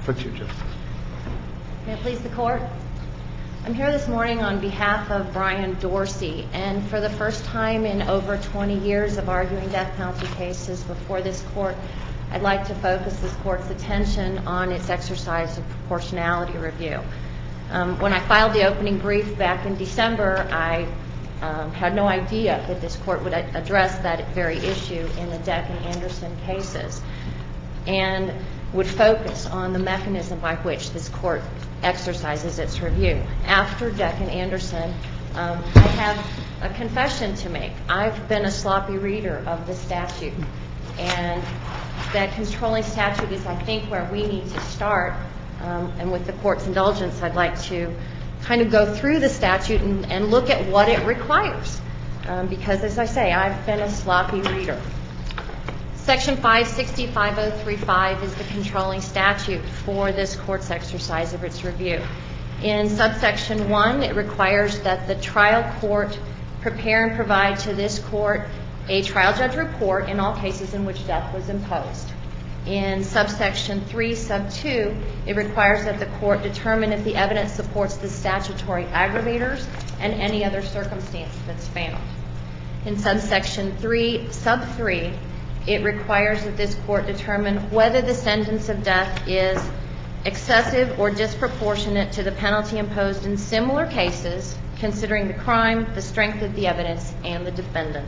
What's your justice? May it please the Court? I'm here this morning on behalf of Brian Dorsey, and for the first time in over 20 years of arguing death penalty cases before this Court, I'd like to focus this Court's attention on its exercise of proportionality review. When I filed the opening brief back in December, I had no idea that this Court would address that very issue in the Deck and Anderson cases and would focus on the mechanism by which this Court exercises its review. After Deck and Anderson, I have a confession to make. I've been a sloppy reader of the statute, and that controlling statute is, I think, where we need to start. And with the Court's indulgence, I'd like to kind of go through the statute and look at what it requires. Because, as I say, I've been a sloppy reader. Section 560.5035 is the controlling statute for this Court's exercise of its review. In subsection 1, it requires that the trial court prepare and provide to this Court a trial judge report in all cases in which death was imposed. In subsection 3, sub 2, it requires that the Court determine if the evidence supports the statutory aggravators and any other circumstance that's found. In subsection 3, sub 3, it requires that this Court determine whether the sentence of death is excessive or disproportionate to the penalty imposed in similar cases, considering the crime, the strength of the evidence, and the defendant.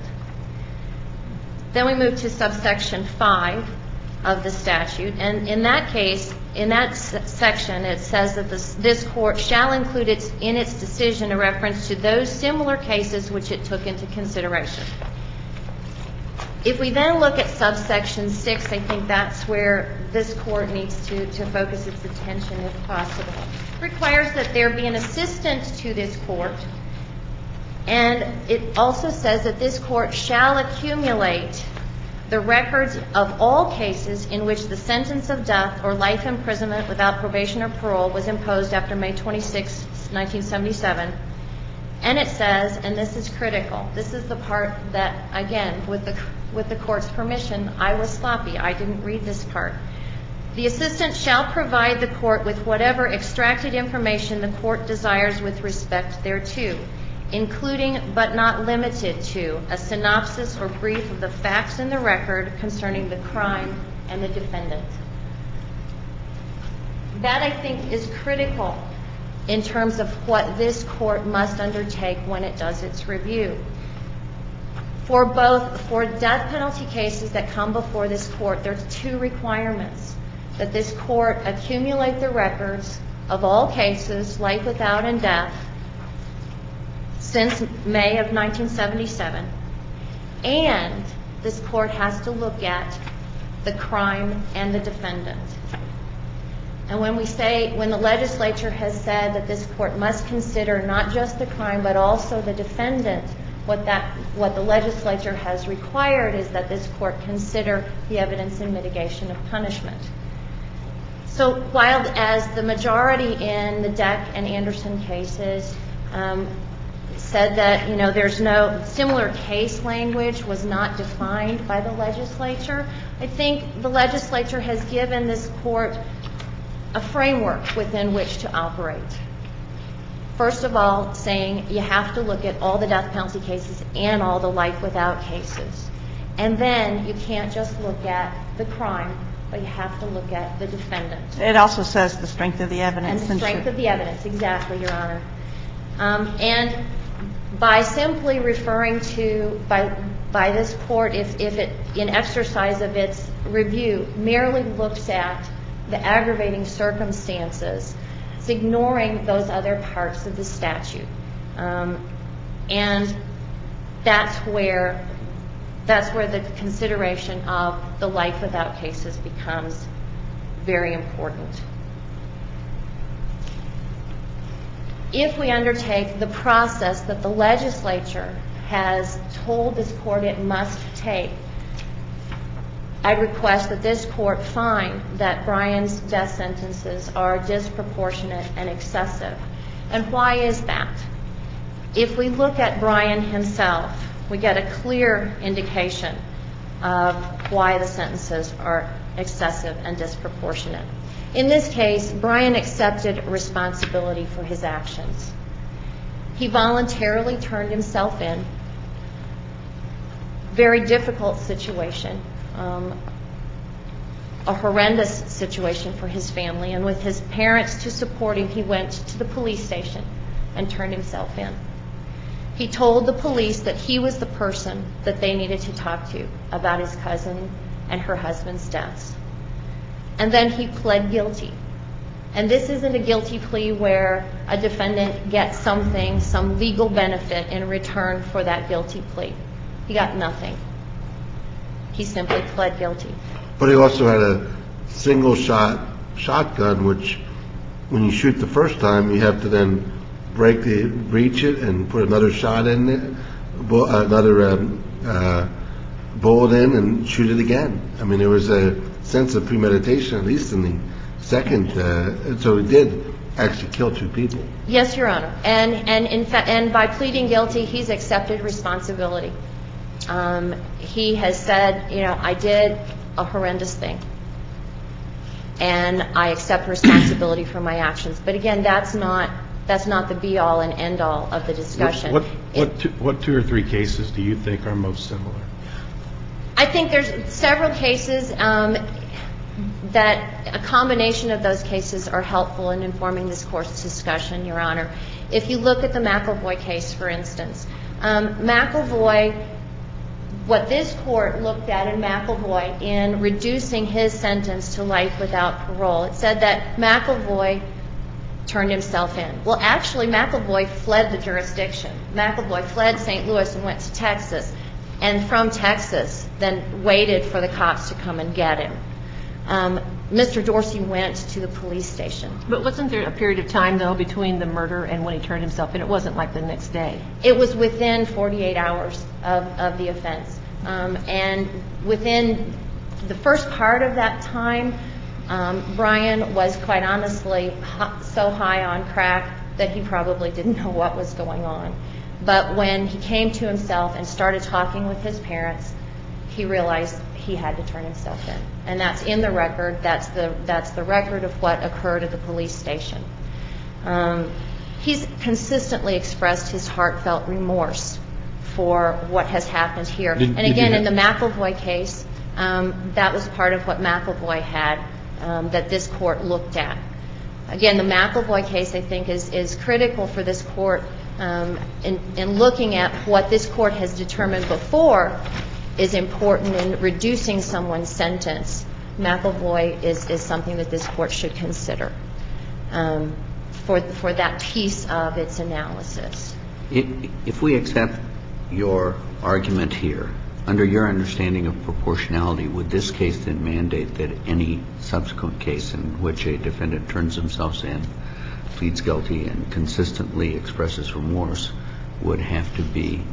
Then we move to subsection 5 of the statute, and in that case, in that section, it says that this Court shall include in its decision a reference to those similar cases which it took into consideration. If we then look at subsection 6, I think that's where this Court needs to focus its attention if possible. It requires that there be an assistant to this Court, and it also says that this Court shall accumulate the records of all cases in which the sentence of death or life imprisonment without probation or parole was imposed after May 26, 1977. And it says, and this is critical, this is the part that, again, with the Court's permission, I was sloppy. I didn't read this part. The assistant shall provide the Court with whatever extracted information the Court desires with respect thereto, including but not limited to a synopsis or brief of the facts in the record concerning the crime and the defendant. That, I think, is critical in terms of what this Court must undertake when it does its review. For death penalty cases that come before this Court, there's two requirements: that this Court accumulate the records of all cases, life without and death, since May of 1977, and this Court has to look at the crime and the defendant. And when the legislature has said that this Court must consider not just the crime but also the defendant, what the legislature has required is that this Court consider the evidence in mitigation of punishment. So while as the majority in the Deck and Anderson cases said that, there's no similar case language was not defined by the legislature, I think the legislature has given this Court a framework within which to operate. First of all, saying you have to look at all the death penalty cases and all the life without cases. And then you can't just look at the crime, but you have to look at the defendant. It also says the strength of the evidence. And the strength of the evidence, exactly, Your Honor. And by simply referring to, by this Court, if it, in exercise of its review, merely looks at the aggravating circumstances, it's ignoring those other parts of the statute. And that's where the consideration of the life without cases becomes very important. If we undertake the process that the legislature has told this Court it must take, I request that this Court find that Brian's death sentences are disproportionate and excessive. And why is that? If we look at Brian himself, we get a clear indication of why the sentences are excessive and disproportionate. In this case, Brian accepted responsibility for his actions. He voluntarily turned himself in. Very difficult situation, a horrendous situation for his family. And with his parents to support him, he went to the police station and turned himself in. He told the police that he was the person that they needed to talk to about his cousin and her husband's deaths. And then he pled guilty. And this isn't a guilty plea where a defendant gets something, some legal benefit in return for that guilty plea. He got nothing. He simply pled guilty. But he also had a single shotgun, which when you shoot the first time, you have to then breach it and put another shot in it, another bullet in, and shoot it again. I mean, there was a sense of premeditation, at least in the second. So he did actually kill two people. Yes, Your Honor. And by pleading guilty, he's accepted responsibility. He has said, I did a horrendous thing, and I accept responsibility for my actions. But again, that's not the be-all and end-all of the discussion. What two or three cases do you think are most similar? I think there's several cases that a combination of those cases are helpful in informing this Court's discussion, Your Honor. If you look at the McElvoy case, for instance, McElvoy, what this Court looked at in McElvoy in reducing his sentence to life without parole, it said that McElvoy turned himself in. Well, actually, McElvoy fled the jurisdiction. McElvoy fled St. Louis and went to Texas, and from Texas then waited for the cops to come and get him. Mr. Dorsey went to the police station. But wasn't there a period of time, though, between the murder and when he turned himself in? It wasn't like the next day. It was within 48 hours of the offense. And within the first part of that time, Brian was quite honestly so high on crack that he probably didn't know what was going on. But when he came to himself and started talking with his parents, he realized he had to turn himself in. And that's in the record. That's the record of what occurred at the police station. He's consistently expressed his heartfelt remorse for what has happened here. And again, in the McElvoy case, that was part of what McElvoy had that this Court looked at. Again, the McElvoy case, I think, is critical for this Court in looking at what this Court has determined before is important in reducing someone's sentence. McElvoy is something that this Court should consider for that piece of its analysis. If we accept your argument here, under your understanding of proportionality, would this case then mandate that any subsequent case in which a defendant turns himself in, pleads guilty, and consistently expresses remorse would have to be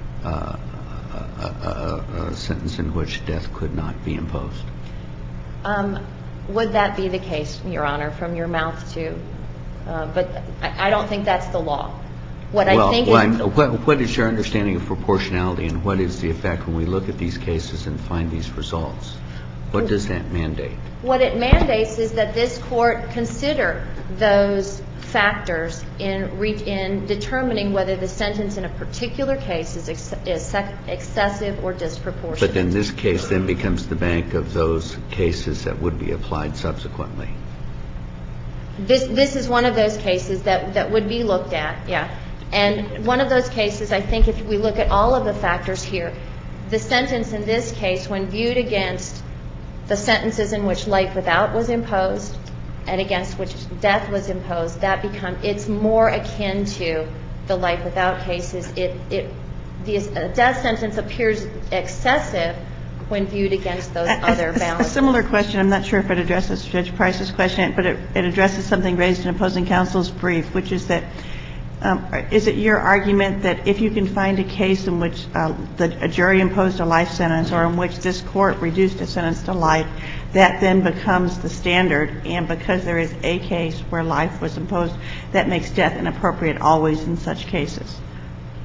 a sentence in which death could not be imposed? Would that be the case, Your Honor, from your mouth to? But I don't think that's the law. What is your understanding of proportionality, and what is the effect when we look at these cases and find these results? What does that mandate? What it mandates is that this Court consider those factors in determining whether the sentence in a particular case is excessive or disproportionate. But then this case then becomes the bank of those cases that would be applied subsequently. This is one of those cases that would be looked at, yeah. And one of those cases, I think, if we look at all of the factors here, the sentence in this case, when viewed against the sentences in which life without was imposed and against which death was imposed, it's more akin to the life without cases. The death sentence appears excessive when viewed against those other balances. A similar question. I'm not sure if it addresses Judge Price's question, but it addresses something raised in opposing counsel's brief, which is that is it your argument that if you can find a case in which a jury imposed a life sentence or in which this Court reduced a sentence to life, that then becomes the standard, and because there is a case where life was imposed, that makes death inappropriate always in such cases?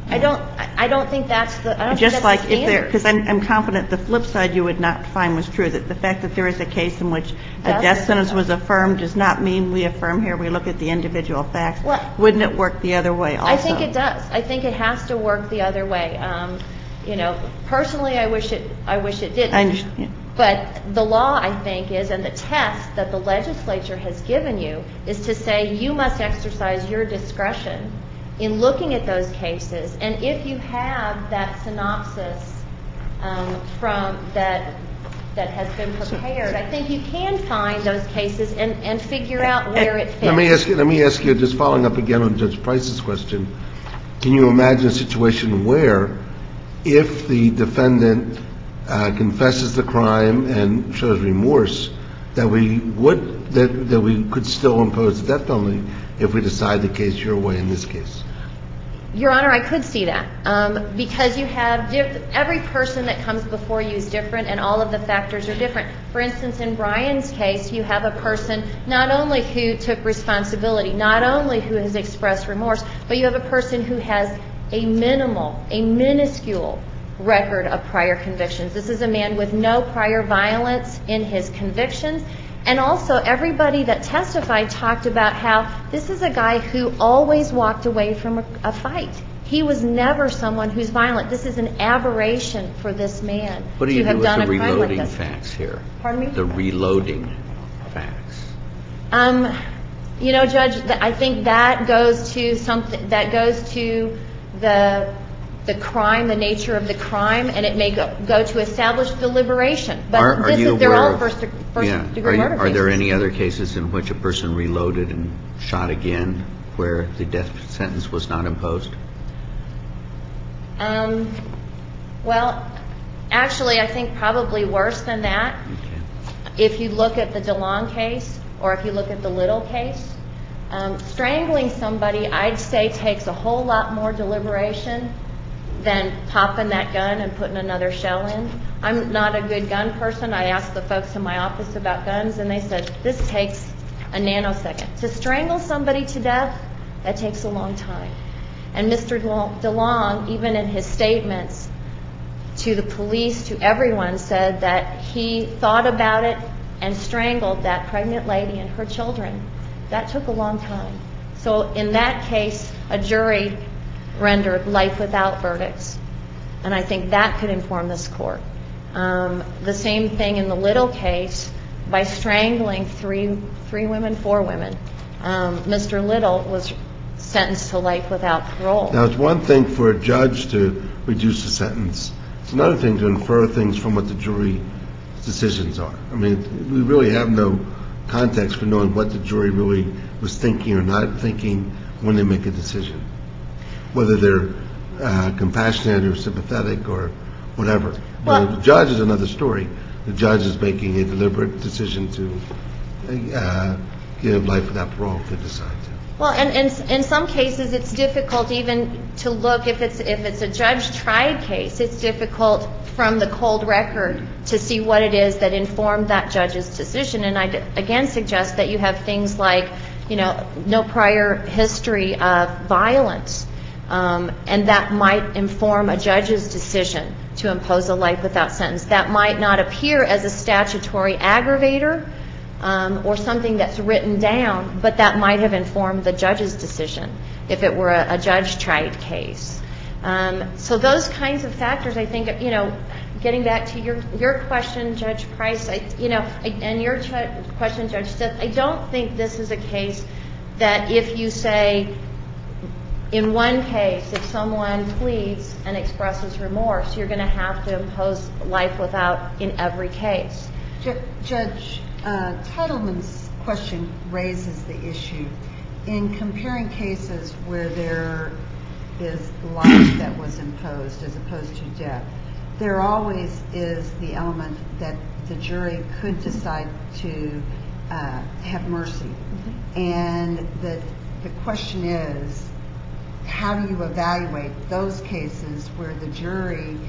I don't think that's the standard. Just like if there, because I'm confident the flip side you would not find was true, that the fact that there is a case in which a death sentence was affirmed does not mean we affirm here, we look at the individual facts. Well, wouldn't it work the other way also? I think it does. I think it has to work the other way. Personally, I wish it didn't. I understand. But the law, I think, is, and the test that the legislature has given you, is to say you must exercise your discretion in looking at those cases. And if you have that synopsis from that has been prepared, I think you can find those cases and figure out where it fits. Let me ask you, just following up again on Judge Price's question, can you imagine a situation where if the defendant confesses the crime and shows remorse, that we could still impose the death penalty if we decide the case your way in this case? Your Honor, I could see that because you have every person that comes before you is different, and all of the factors are different. For instance, in Brian's case, you have a person not only who took responsibility, not only who has expressed remorse, but you have a person who has a minuscule record of prior convictions. This is a man with no prior violence in his convictions. And also, everybody that testified talked about how this is a guy who always walked away from a fight. He was never someone who's violent. This is an aberration for this man to have done a crime like this. What do you do with the reloading facts here? Pardon me? The reloading facts. Judge, I think that goes to something that goes to the crime, the nature of the crime, and it may go to establish deliberation. But they're all first-degree murder cases. Are there any other cases in which a person reloaded and shot again where the death sentence was not imposed? Well, actually, I think probably worse than that. Okay. If you look at the DeLong case or if you look at the Little case, strangling somebody, I'd say, takes a whole lot more deliberation than popping that gun and putting another shell in. I'm not a good gun person. I asked the folks in my office about guns, and they said, this takes a nanosecond. To strangle somebody to death, that takes a long time. And Mr. DeLong, even in his statements to the police, to everyone, said that he thought about it and strangled that pregnant lady and her children. That took a long time. So in that case, a jury rendered life without verdicts. And I think that could inform this court. The same thing in the Little case, by strangling four women. Mr. Little was sentenced to life without parole. Now, it's one thing for a judge to reduce a sentence. It's another thing to infer things from what the jury's decisions are. I mean, we really have no context for knowing what the jury really was thinking or not thinking when they make a decision, whether they're compassionate or sympathetic or whatever. Well, the judge is another story. The judge is making a deliberate decision to give life without parole if they decide to. Well, and in some cases it's difficult even to look, if it's a judge-tried case, it's difficult from the cold record to see what it is that informed that judge's decision. And I again suggest that you have things like, no prior history of violence, and that might inform a judge's decision to impose a life without sentence. That might not appear as a statutory aggravator or something that's written down, but that might have informed the judge's decision if it were a judge-tried case. So those kinds of factors, I think, getting back to your question, Judge Price, and your question, Judge Stith, I don't think this is a case that if you say, in one case, if someone pleads and expresses remorse, you're going to have to impose life without in every case. Judge Titleman's question raises the issue. In comparing cases where there is life that was imposed as opposed to death, there always is the element that the jury could decide to have mercy. Mm-hmm. And the question is, how do you evaluate those cases where the jury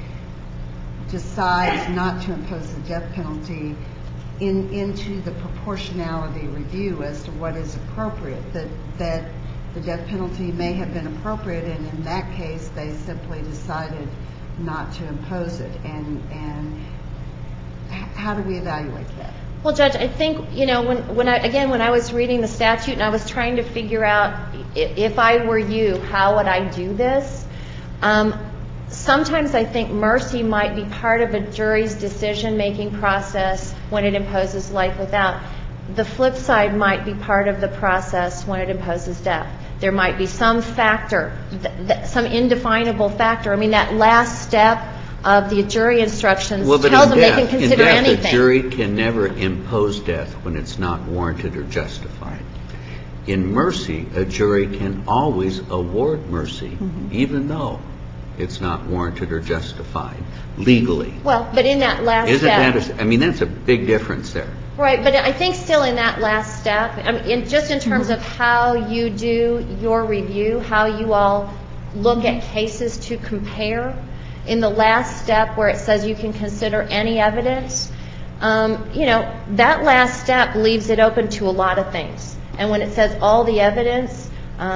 decides not to impose the death penalty into the proportionality review as to what is appropriate, that the death penalty may have been appropriate, and in that case, they simply decided not to impose it. And how do we evaluate that? Well, Judge, I think, when I was reading the statute and I was trying to figure out if I were you, how would I do this? Sometimes I think mercy might be part of a jury's decision-making process when it imposes life without. The flip side might be part of the process when it imposes death. There might be some factor, some indefinable factor. I mean, that last step of the jury instructions tells them they can consider anything. In death, a jury can never impose death when it's not warranted or justified. In mercy, a jury can always award mercy, even though it's not warranted or justified legally. Well, but in that last step. That's a big difference there. Right, but I think still in that last step, just in terms of how you do your review, how you all look at cases to compare, in the last step where it says you can consider any evidence, that last step leaves it open to a lot of things. And when it says all the evidence,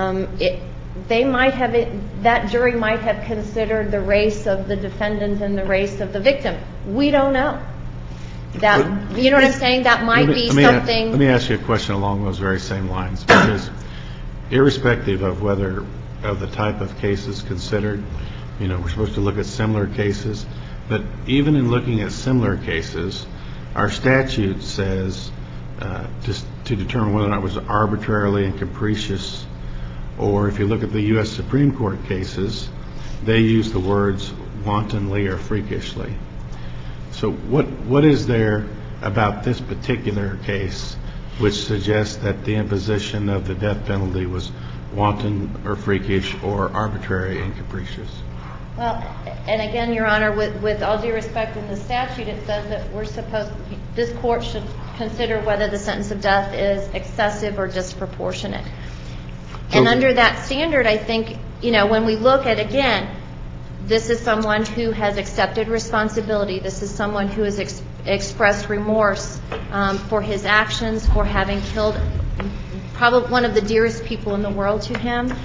that jury might have considered the race of the defendant and the race of the victim. We don't know. You know what I'm saying? That might be something. Let me ask you a question along those very same lines, because irrespective of the type of cases considered, we're supposed to look at similar cases. But even in looking at similar cases, our statute says just to determine whether or not it was arbitrarily and capricious, or if you look at the U.S. Supreme Court cases, they use the words wantonly or freakishly. So what is there about this particular case which suggests that the imposition of the death penalty was wanton or freakish or arbitrary and capricious? Well, and again, Your Honor, with all due respect, in the statute it says that this court should consider whether the sentence of death is excessive or disproportionate. And under that standard, I think, when we look at, again, this is someone who has accepted responsibility. This is someone who has expressed remorse for his actions, for having killed probably one of the dearest people in the world to him.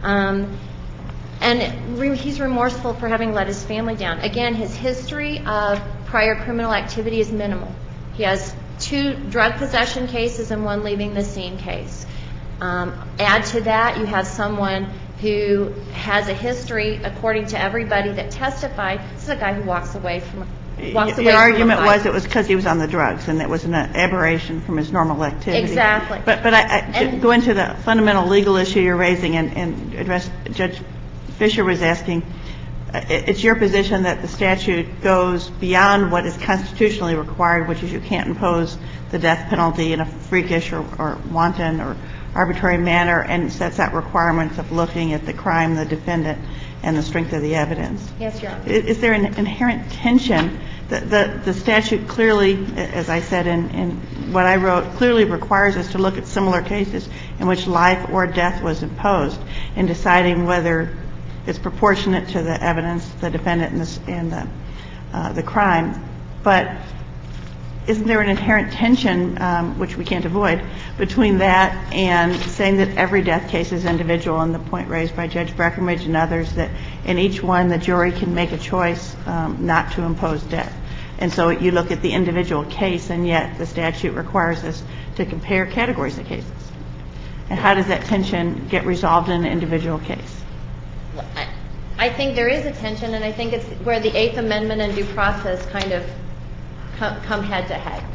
And he's remorseful for having let his family down. Again, his history of prior criminal activity is minimal. He has 2 drug possession cases and 1 leaving the scene case. Add to that, you have someone who has a history, according to everybody that testified. This is a guy who walks away from a fight. Your argument was it was because he was on the drugs and it was an aberration from his normal activity. Exactly. But I go into the fundamental legal issue you're raising and address Judge Fisher was asking. It's your position that the statute goes beyond what is constitutionally required, which is you can't impose the death penalty in a freakish or wanton or arbitrary manner, and sets out requirements of looking at the crime, the defendant, and the strength of the evidence. Yes, Your Honor. Is there an inherent tension? The statute clearly, as I said in what I wrote, clearly requires us to look at similar cases in which life or death was imposed in deciding whether it's proportionate to the evidence, the defendant, and the crime. But isn't there an inherent tension, which we can't avoid, between that and saying that every death case is individual, and the point raised by Judge Breckenridge and others that in each one the jury can make a choice not to impose death? And so you look at the individual case, and yet the statute requires us to compare categories of cases. And how does that tension get resolved in an individual case? I think there is a tension, and I think it's where the Eighth Amendment and due process kind of come head to head.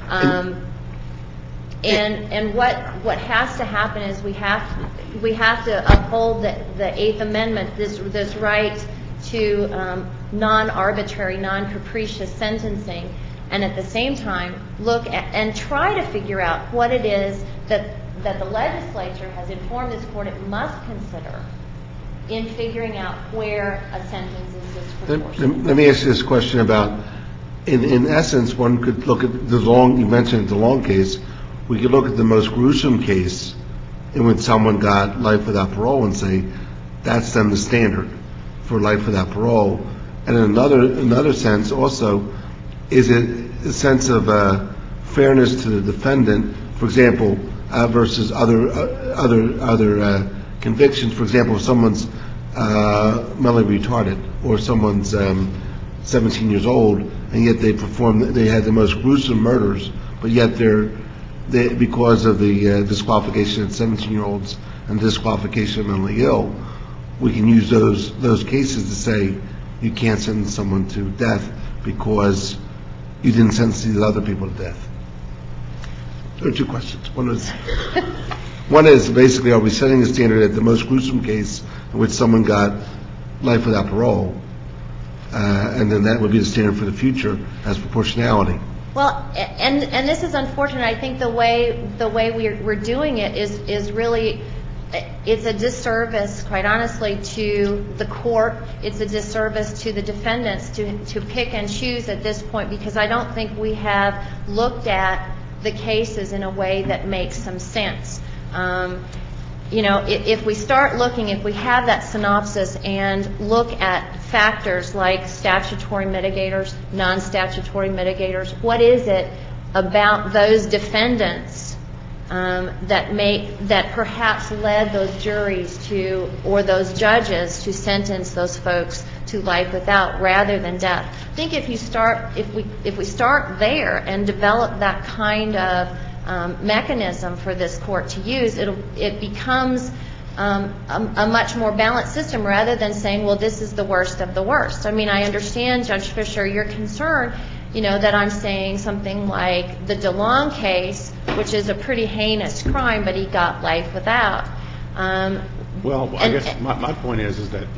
And what has to happen is we have to uphold the Eighth Amendment, this right to non-arbitrary, non-capricious sentencing, and at the same time look at and try to figure out what it is that the legislature has informed this court it must consider in figuring out where a sentence is disproportionate. Let me ask you this question about, in essence, one could look at you mentioned the Long case, we could look at the most gruesome case in which someone got life without parole and say, that's then the standard for life without parole. And in another sense also, is it a sense of cases, for example, versus other convictions. For example, if someone's mentally retarded or someone's 17 years old, and yet they had the most gruesome murders, but yet they because of the disqualification of 17-year-olds and disqualification of mentally ill, we can use those cases to say you can't sentence someone to death because you didn't sentence these other people to death. There are two questions. One is basically, are we setting a standard at the most gruesome case in which someone got life without parole, and then that would be the standard for the future as proportionality. Well, and this is unfortunate. I think the way we're doing it is really, it's a disservice, quite honestly, to the court. It's a disservice to the defendants to pick and choose at this point, because I don't think we have looked at the cases in a way that makes some sense. If we start looking, if we have that synopsis and look at factors like statutory mitigators, non-statutory mitigators, what is it about those defendants that perhaps led those juries to, or those judges to sentence those folks to life without rather than death? I think if we start there and develop that kind of mechanism for this court to use, it becomes a much more balanced system rather than saying, well, this is the worst of the worst. I mean, I understand, Judge Fischer, your concern, that I'm saying something like the DeLong case, which is a pretty heinous crime, but he got life without. Well, I guess my point is that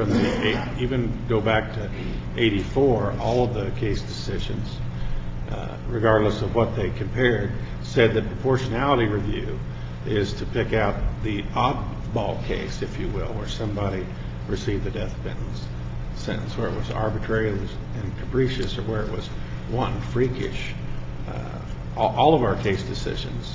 even go back to 84, all of the case decisions, regardless of what they compared, said that proportionality review is to pick out the oddball case, if you will, where somebody received the death sentence, where it was arbitrary and capricious, or where it was wanton, freakish. All of our case decisions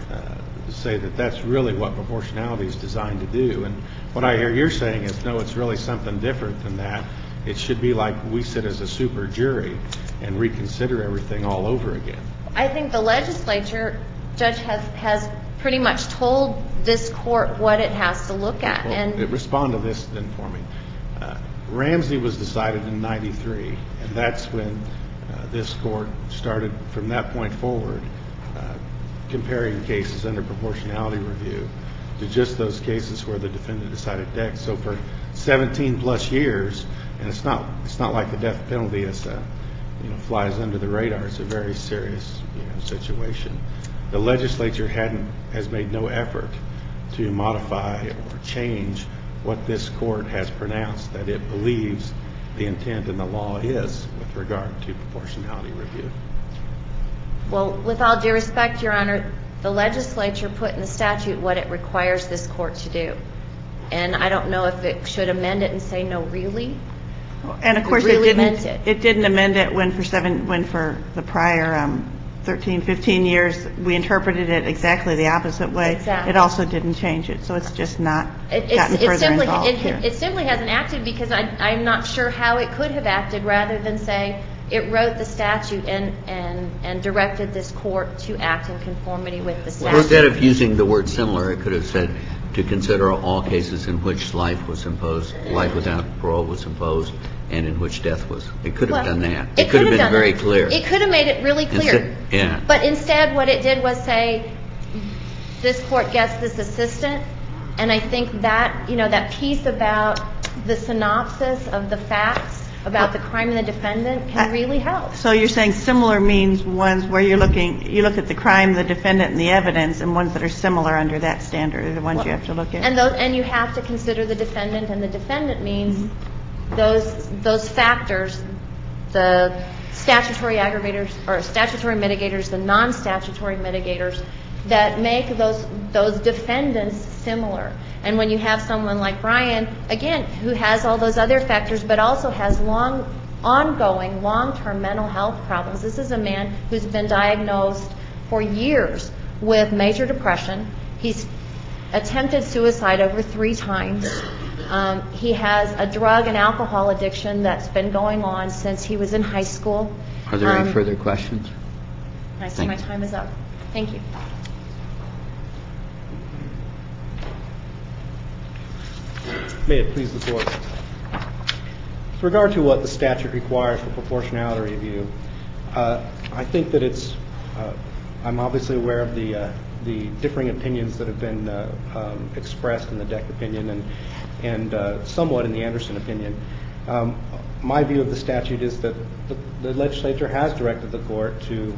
say that that's really what proportionality is designed to do. And what I hear you're saying is, no, it's really something different than that. It should be like we sit as a super jury and reconsider everything all over again. I think the legislature, Judge, has pretty much told this court what it has to look at. Well, and respond to this then for me. Ramsey was decided in 93, and that's when this court started from that point forward comparing cases under proportionality review to just those cases where the defendant decided death. So for 17 plus years, and it's not like the death penalty is flies under the radar. It's a very serious situation. The legislature has made no effort to modify or change what this court has pronounced that it believes the intent in the law is with regard to proportionality review. Well, with all due respect, Your Honor, the legislature put in the statute what it requires this court to do. And I don't know if it should amend it and say, no, really? And of course, it didn't amend it when for the prior 13, 15 years we interpreted it exactly the opposite way. Exactly. It also didn't change it. So it's just not gotten further involved here. It simply hasn't acted because I'm not sure how it could have acted rather than say it wrote the statute and directed this court to act in conformity with the statute. Well, instead of using the word similar, it could have said to consider all cases in which life was imposed, life without parole was imposed, and in which death was. It could have done that. It could have been very clear. It could have made it really clear. Yeah. But instead what it did was say this court gets this assistant, and I think that, that piece about the synopsis of the facts about the crime and the defendant can really help. So you're saying similar means ones where you look at the crime, the defendant, and the evidence, and ones that are similar under that standard are the ones you have to look at. And you have to consider the defendant, and the defendant means those factors, the statutory aggravators or statutory mitigators, the non-statutory mitigators that make those defendants similar. And when you have someone like Brian, again, who has all those other factors but also has ongoing long-term mental health problems. This is a man who's been diagnosed for years with major depression. He's attempted suicide over 3 times. He has a drug and alcohol addiction that's been going on since he was in high school. Are there any further questions? I see my time is up. Thank you. May it please the Court. With regard to what the statute requires for proportionality review, I think that I'm obviously aware of the differing opinions that have been expressed in the Deck opinion and somewhat in the Anderson opinion. My view of the statute is that the legislature has directed the Court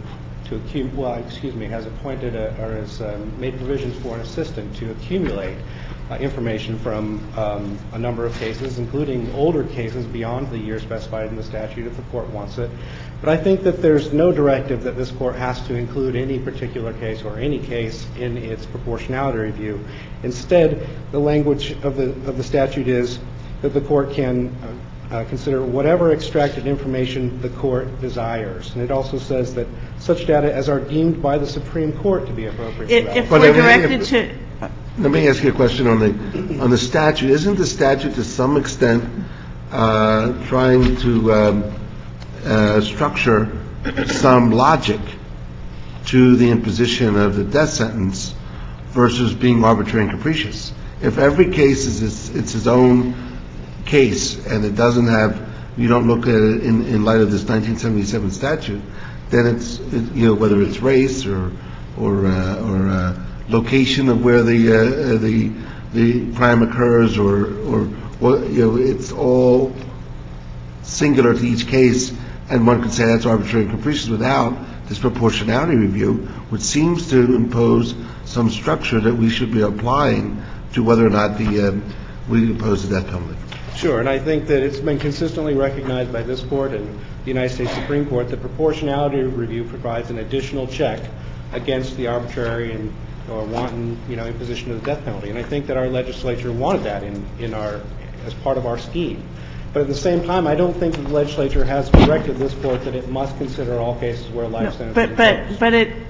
has appointed or has made provisions for an assistant to accumulate information from a number of cases, including older cases beyond the year specified in the statute if the Court wants it. But I think that there's no directive that this Court has to include any particular case or any case in its proportionality review. Instead, the language of the statute is that the Court can consider whatever extracted information the Court desires. And it also says that such data as are deemed by the Supreme Court to be appropriate. If we're directed to... Let me ask you a question on the statute. Isn't the statute to some extent trying to structure some logic to the imposition of the death sentence versus being arbitrary and capricious? If every case is its own case and it doesn't have, you don't look at it in light of this 1977 statute, then it's, whether it's race or location of where the crime occurs or it's all singular to each case, and one could say that's arbitrary and capricious without this proportionality review, which seems to impose some structure that we should be applying to whether or not we impose the death penalty. Sure, and I think that it's been consistently recognized by this Court and the United States Supreme Court that proportionality review provides an additional check against the arbitrary or wanton, imposition of the death penalty. And I think that our legislature wanted that as part of our scheme. But at the same time, I don't think the legislature has directed this Court that it must consider all cases where a life sentence is imposed.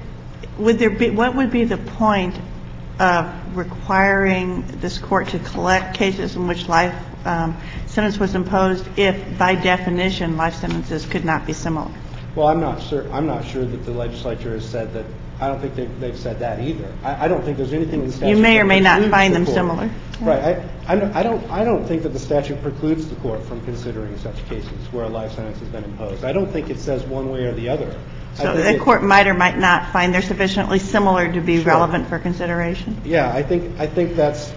But what would be the point of requiring this Court to collect cases in which life sentence was imposed if, by definition, life sentences could not be similar? Well, I'm not sure that the legislature has said that. I don't think they've said that either. I don't think there's anything in the statute. You may or may not find them similar. Right. I don't think that the statute precludes the Court from considering such cases where a life sentence has been imposed. I don't think it says one way or the other. So the Court might or might not find they're sufficiently similar to be relevant for consideration. Yeah, I think that's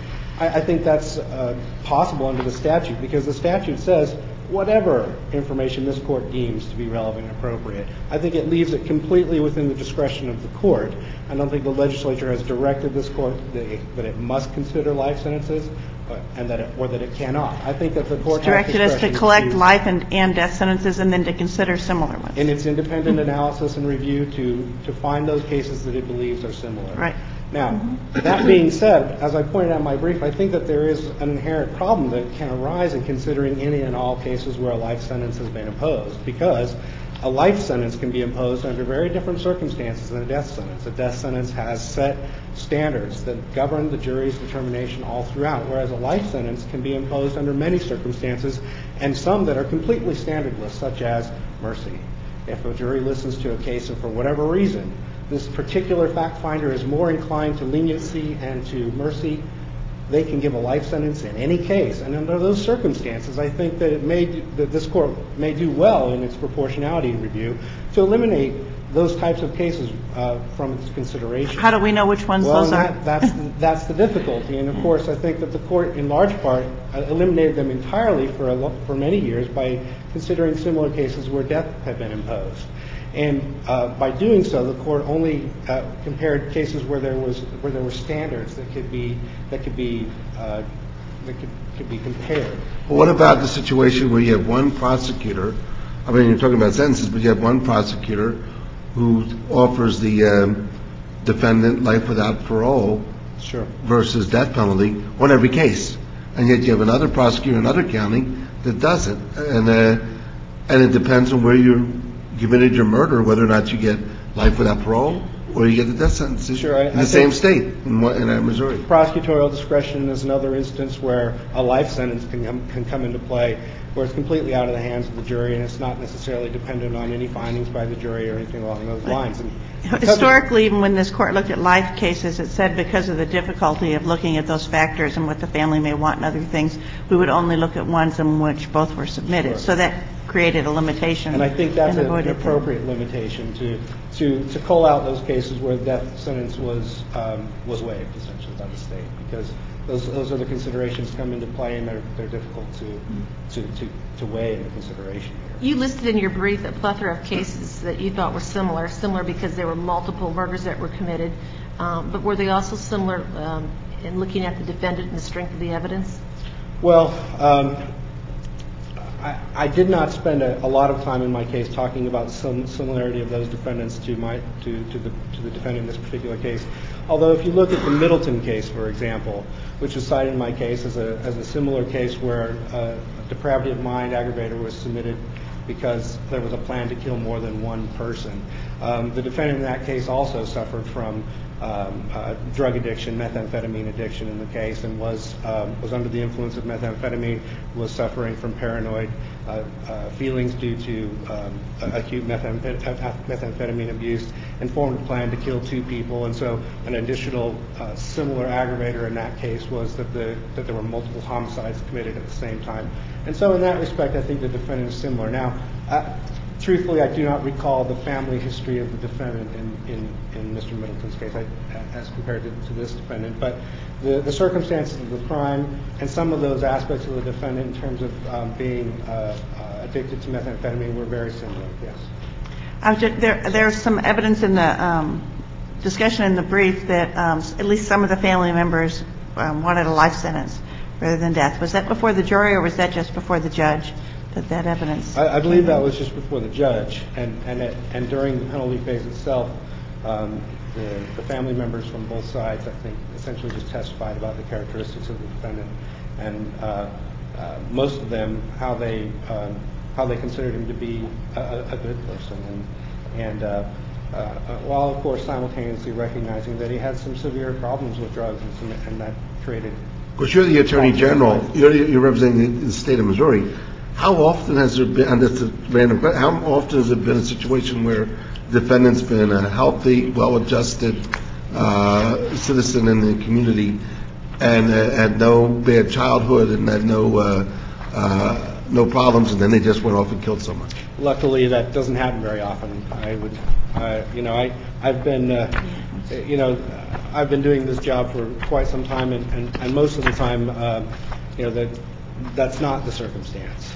possible under the statute, because the statute says whatever information this Court deems to be relevant and appropriate. I think it leaves it completely within the discretion of the Court. I don't think the legislature has directed this Court that it must consider life sentences or that it cannot. I think that the Court has discretion. Directed us to collect life and death sentences and then to consider similar ones. In its independent analysis and review to find those cases that it believes are similar. Right. Now, that being said, as I pointed out in my brief, I think that there is an inherent problem that can arise in considering any and all cases where a life sentence has been imposed, because a life sentence can be imposed under very different circumstances than a death sentence. A death sentence has set standards that govern the jury's determination all throughout, whereas a life sentence can be imposed under many circumstances, and some that are completely standardless, such as mercy. If a jury listens to a case and for whatever reason this particular fact finder is more inclined to leniency and to mercy, they can give a life sentence in any case. And under those circumstances, I think that this Court may do well in its proportionality review to eliminate those types of cases from its consideration. How do we know which ones those are? That's the difficulty. And, of course, I think that the Court in large part eliminated them entirely for many years by considering similar cases where death had been imposed. And by doing so, the Court only compared cases where there were standards that could be compared. Well, what about the situation where you have one prosecutor? I mean, you're talking about sentences, but you have one prosecutor who offers the defendant life without parole versus death penalty on every case, and yet you have another prosecutor in another county that doesn't, and it depends on where you committed your murder, whether or not you get life without parole or you get the death sentence Sure, in the same state, in Missouri. Prosecutorial discretion is another instance where a life sentence can come into play, where it's completely out of the hands of the jury and it's not necessarily dependent on any findings by the jury or anything along those lines. And historically, even when this court looked at life cases, it said because of the difficulty of looking at those factors and what the family may want and other things, we would only look at ones in which both were submitted. Sure. So that created a limitation. And I think that's an appropriate limitation to call out those cases where the death sentence was waived, essentially, by the state, because those are the considerations come into play, and they're difficult to weigh into consideration here. You listed in your brief a plethora of cases that you thought were similar because there were multiple murders that were committed, but were they also similar in looking at the defendant and the strength of the evidence? Well, I did not spend a lot of time in my case talking about some similarity of those defendants to the defendant in this particular case. Although if you look at the Middleton case, for example, which is cited in my case as a similar case where a depravity of mind aggravator was submitted because there was a plan to kill more than one person. The defendant in that case also suffered from drug addiction, methamphetamine addiction in the case, and was under the influence of methamphetamine, was suffering from paranoid feelings due to acute methamphetamine abuse, and formed a plan to kill two people. And so an additional similar aggravator in that case was that there were multiple homicides committed at the same time. And so in that respect, I think the defendant is similar. Now, truthfully, I do not recall the family history of the defendant in Mr. Middleton's case as compared to this defendant. But the circumstances of the crime and some of those aspects of the defendant in terms of being addicted to methamphetamine were very similar, yes. There's some evidence in the discussion in the brief that at least some of the family members wanted a life sentence rather than death. Was that before the jury, or was that just before the judge? That evidence? I believe that was just before the judge, and during the penalty phase itself, the family members from both sides, I think, essentially just testified about the characteristics of the defendant, and most of them how they considered him to be a good person, and while of course simultaneously recognizing that he had some severe problems with drugs, and that created. Of course, you're the Attorney General. You're representing the state of Missouri. How often has there been, and this is random, but how often has it been a situation where the defendant's been a healthy, well-adjusted citizen in the community and had no bad childhood and had no problems, and then they just went off and killed someone? Luckily, that doesn't happen very often. I've been doing this job for quite some time, and most of the time, that's not the circumstance.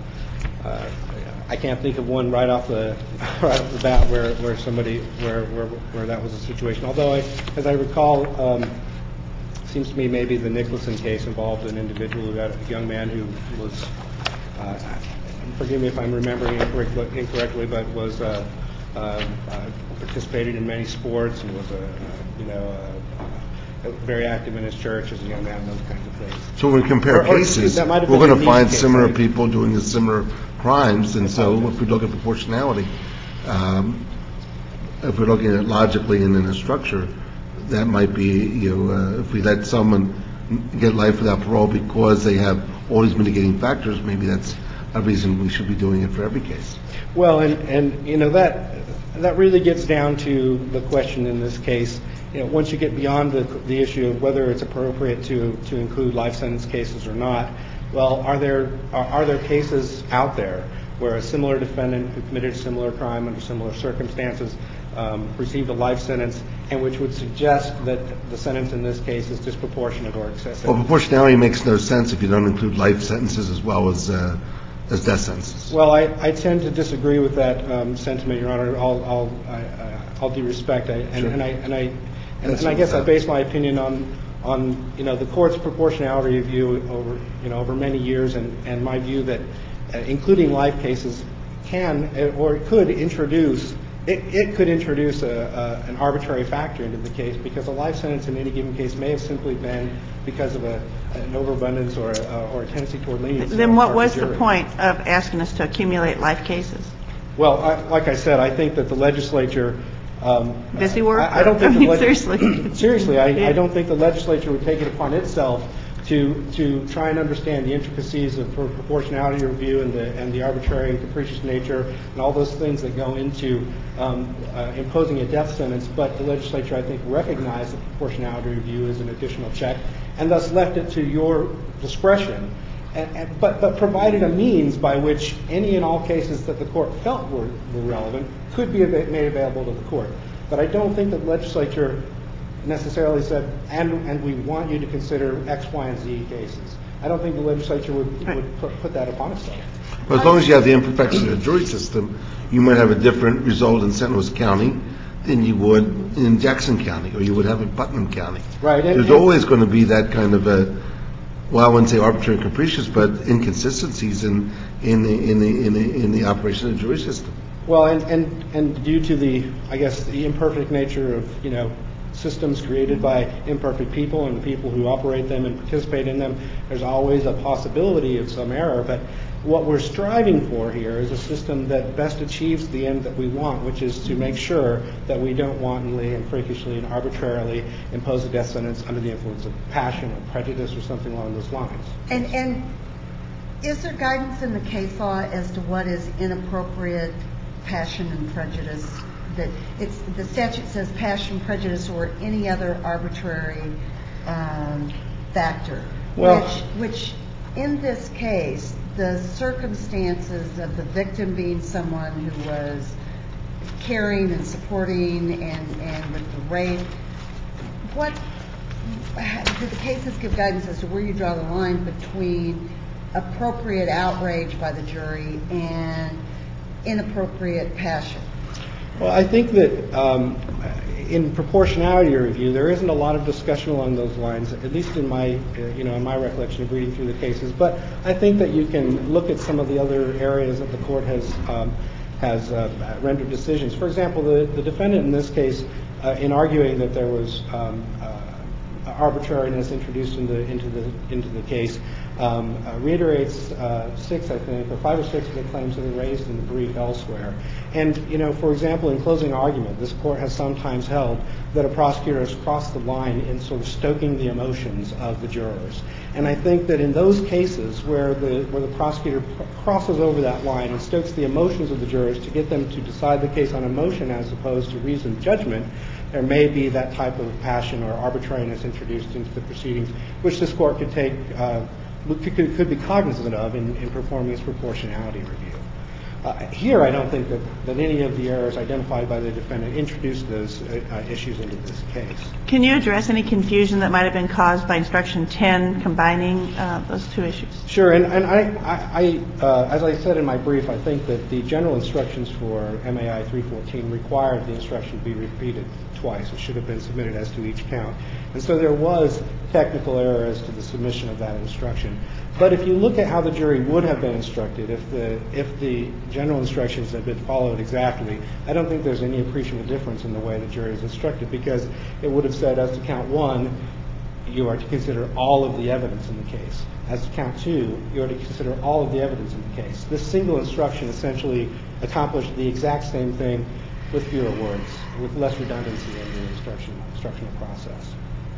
I can't think of one right off the bat where that was a situation. Although, as I recall, it seems to me maybe the Nicholson case involved an individual who had a young man who was, forgive me if I'm remembering incorrectly, but was participated in many sports and was very active in his church as a young man, those kinds of things. So when we compare cases, we're going to find similar people doing the similar crimes, and so if we look at proportionality, if we're looking at it logically and in a structure, that might be, if we let someone get life without parole because they have all these mitigating factors, maybe that's a reason we should be doing it for every case. Well, and that really gets down to the question in this case. Once you get beyond the issue of whether it's appropriate to include life sentence cases or not, well, are there cases out there where a similar defendant who committed a similar crime under similar circumstances received a life sentence, and which would suggest that the sentence in this case is disproportionate or excessive? Well, proportionality makes no sense if you don't include life sentences as well as death sentences. Well, I tend to disagree with that sentiment, Your Honor. All due respect, and I guess I base my opinion on the court's proportionality review over many years, and my view that including life cases could introduce an arbitrary factor into the case, because a life sentence in any given case may have simply been because of an overabundance or a tendency toward leniency. Then what was the point of asking us to accumulate life cases? Well, like I said, I think that the legislature Busy work? I don't think seriously. Seriously, I don't think the legislature would take it upon itself to try and understand the intricacies of proportionality review and the arbitrary and capricious nature and all those things that go into imposing a death sentence. But the legislature, I think, recognized that proportionality review is an additional check and thus left it to your discretion, but provided a means by which any and all cases that the court felt were relevant could be made available to the court. But I don't think the legislature necessarily said, and we want you to consider X, Y, and Z cases. I don't think the legislature would put that upon itself. Well, as long as you have the imperfection of the jury system, you might have a different result in St. Louis County than you would in Jackson County, or you would have in Putnam County. Right. There's always going to be that kind of well, I wouldn't say arbitrary and capricious, but inconsistencies in the operation of the jury system. Well, and due to the imperfect nature of, systems created by imperfect people and the people who operate them and participate in them, there's always a possibility of some error. But what we're striving for here is a system that best achieves the end that we want, which is to make sure that we don't wantonly and freakishly and arbitrarily impose a death sentence under the influence of passion or prejudice or something along those lines. And is there guidance in the case law as to what is inappropriate passion and prejudice? That the statute says passion, prejudice, or any other arbitrary factor, which in this case, the circumstances of the victim being someone who was caring and supporting and with the rape, do the cases give guidance as to where you draw the line between appropriate outrage by the jury and inappropriate passion? Well, I think that in proportionality review, there isn't a lot of discussion along those lines, at least in my recollection of reading through the cases. But I think that you can look at some of the other areas that the court has rendered decisions. For example, the defendant in this case, in arguing that there was arbitrariness introduced into the case, reiterates 6, I think, or 5 or 6 of the claims that are raised in the brief elsewhere. And, for example, in closing argument, this court has sometimes held that a prosecutor has crossed the line in sort of stoking the emotions of the jurors. And I think that in those cases where the prosecutor crosses over that line and stokes the emotions of the jurors to get them to decide the case on emotion as opposed to reasoned judgment, there may be that type of passion or arbitrariness introduced into the proceedings, which this court could take could be cognizant of in performing its proportionality review. Here, I don't think that any of the errors identified by the defendant introduced those issues into this case. Can you address any confusion that might have been caused by Instruction 10 combining those two issues? Sure. And I as I said in my brief, I think that the general instructions for MAI 314 required the instruction to be repeated twice. It should have been submitted as to each count. And so there was technical error as to the submission of that instruction. But if you look at how the jury would have been instructed if the general instructions had been followed exactly, I don't think there's any appreciable difference in the way the jury is instructed, because it would have said as to count 1, you are to consider all of the evidence in the case. As to count 2, you are to consider all of the evidence in the case. This single instruction essentially accomplished the exact same thing with fewer words, with less redundancy in the instructional process.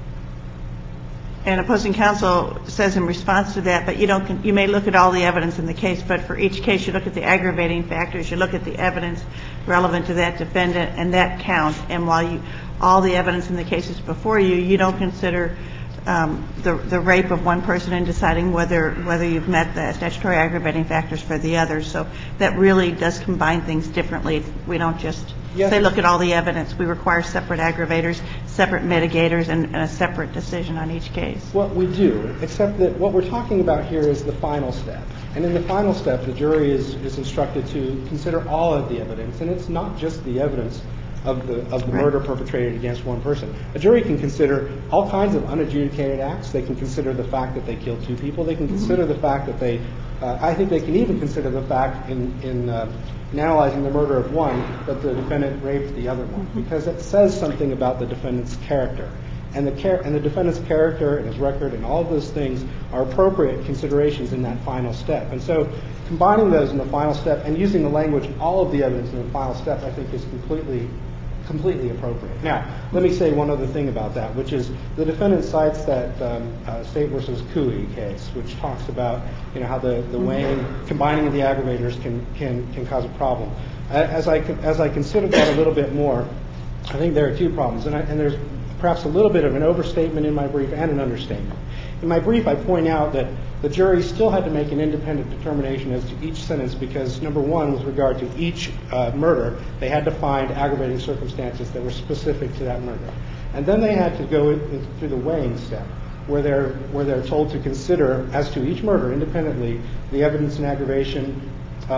And opposing counsel says in response to that, but you may look at all the evidence in the case, but for each case you look at the aggravating factors, you look at the evidence relevant to that defendant, and that counts. And while all the evidence in the case is before you, you don't consider the rape of one person in deciding whether you've met the statutory aggravating factors for the others. So that really does combine things differently. We don't just say look at all the evidence. We require separate aggravators, separate mitigators, and a separate decision on each case. Well, we do, except that what we're talking about here is the final step. And in the final step, the jury is instructed to consider all of the evidence. And it's not just the evidence of the murder perpetrated against one person. A jury can consider all kinds of unadjudicated acts. They can consider the fact that they killed 2 people. They can consider the fact that I think they can even consider the fact in analyzing the murder of one that the defendant raped the other one, because it says something about the defendant's character. And the defendant's character and his record and all of those things are appropriate considerations in that final step. And so combining those in the final step and using the language all of the evidence in the final step, I think, is completely completely appropriate. Now, let me say one other thing about that, which is the defendant cites that State versus Cooey case, which talks about how the weighing, combining of the aggravators can cause a problem. As I consider that a little bit more, I think there are two problems, and there's perhaps a little bit of an overstatement in my brief and an understatement. In my brief, I point out that the jury still had to make an independent determination as to each sentence because, number one, with regard to each murder, they had to find aggravating circumstances that were specific to that murder. And then they had to go through the weighing step, where they're told to consider, as to each murder independently, the evidence in aggravation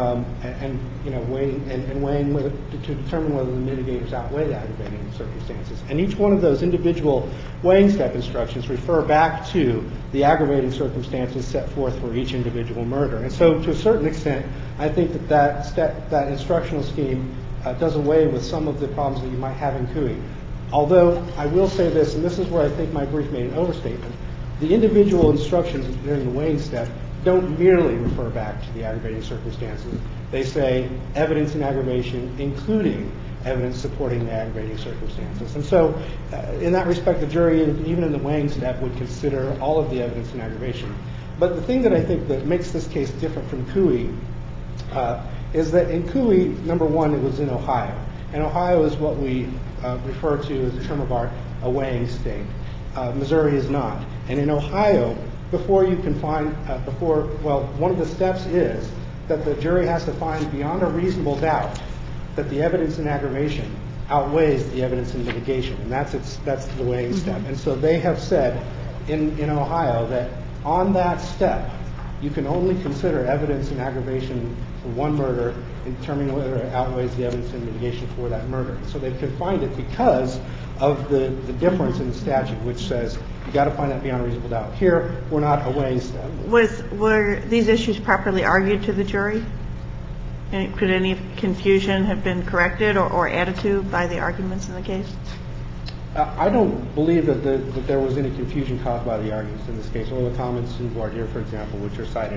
weighing to determine whether the mitigators outweigh the aggravating circumstances. And each one of those individual weighing step instructions refer back to the aggravating circumstances set forth for each individual murder. And so, to a certain extent, I think that instructional scheme does away with some of the problems that you might have in Cooey. Although I will say this, and this is where I think my brief made an overstatement, the individual instructions during the weighing step don't merely refer back to the aggravating circumstances. They say evidence in aggravation, including evidence supporting the aggravating circumstances. And so, in that respect, the jury, even in the weighing step, would consider all of the evidence in aggravation. But the thing that I think that makes this case different from Cooey is that in Cooey, number one, it was in Ohio. And Ohio is what we refer to as a term of art, a weighing state. Missouri is not. And in Ohio, one of the steps is that the jury has to find beyond a reasonable doubt that the evidence in aggravation outweighs the evidence in mitigation. And that's the weighing step. And so they have said in Ohio that on that step, you can only consider evidence in aggravation for one murder in determining whether it outweighs the evidence in mitigation for that murder. So they could find it because of the difference in the statute, which says you've got to find that beyond a reasonable doubt. Here, we're not a weighing step. Were these issues properly argued to the jury? And could any confusion have been corrected or added to by the arguments in the case? I don't believe that there was any confusion caused by the arguments in this case, or the comments in voir dire, for example, which are cited.